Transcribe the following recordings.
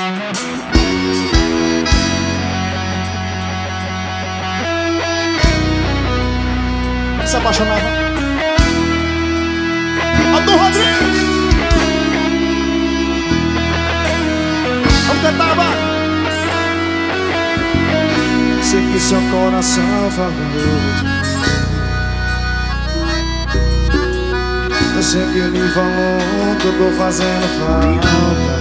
Se apaixonava. Arthur Rodrigues. Vamos cantar, vai. Sei que seu coração falou. Eu sei que ele falou que eu tô fazendo falta.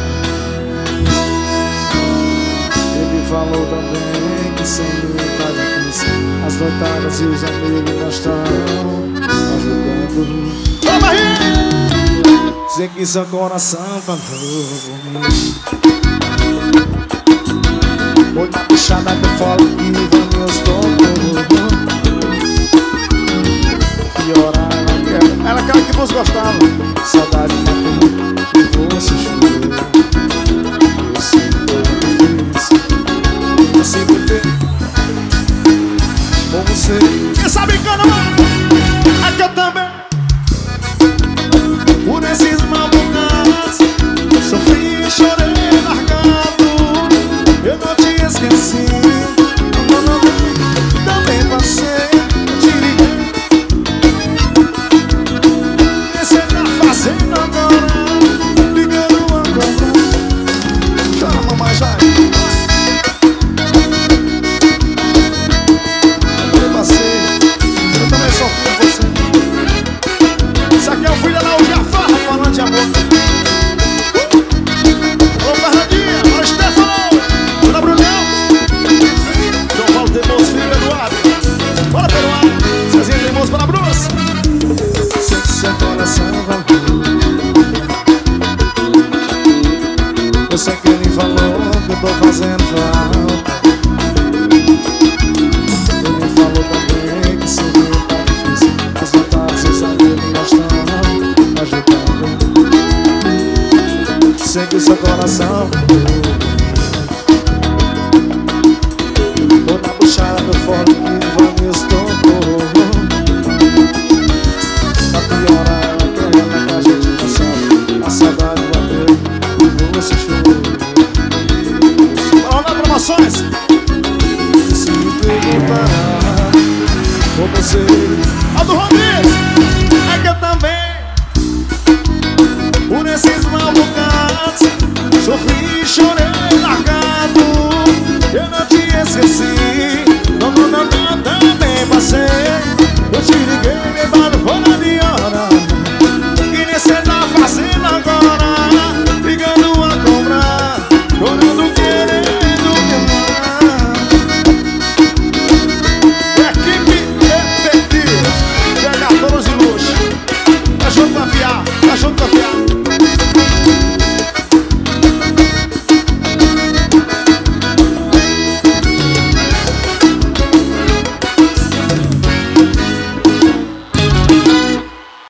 Ele falou também que sem mim tá difícil. As noitadas e os amigos não estão ajudando. Sei que seu coração falou. Foi na puxada que eu falo que vai meus tocos. Piorar ela quer. Ela quer que você gostava. Saudade matou e você chorou. Eu sinto difícil. Eu sinto ter com você. Quem sabe brincando, mano? É que eu também. Por esses malucos sofri e chorei largado. Eu não te esqueci. Também passei. Te liguei. E cê tá fazendo agora? Ligando agora. Chora, mamãe, já. Eu passei. Eu também sofri com você. Isso aqui é o filho da Laura Farra falando de amor. Alô, Fernandinha, alô, Stefano, alô, Brunão, João Paulo Teimoso, filho do Eduardo. Bora, Peruano, Cezinha Teimoso para a Bruce. Sei que seu coração valeu. Eu sei que ele falou que eu tô fazendo falta. Ele falou também que sem mim tá difícil. As vontades e os amigos não estão ajudando. Sei que seu coração valeu. Vou na puxada do fora que vai me estourar. Pra piorar ela quer que a gente passar. A saudade bateu e você chorou. Vamos lá, promoções. Se me perguntar por você, Aldo Rodrigues, é que eu também. por esses malucados sofri e chorei largado. Eu não te esqueci. Não, também passei. Eu te liguei, me barulho fora de hora. Que nem cê tá fazendo agora? Ligando a cobrar, chorando que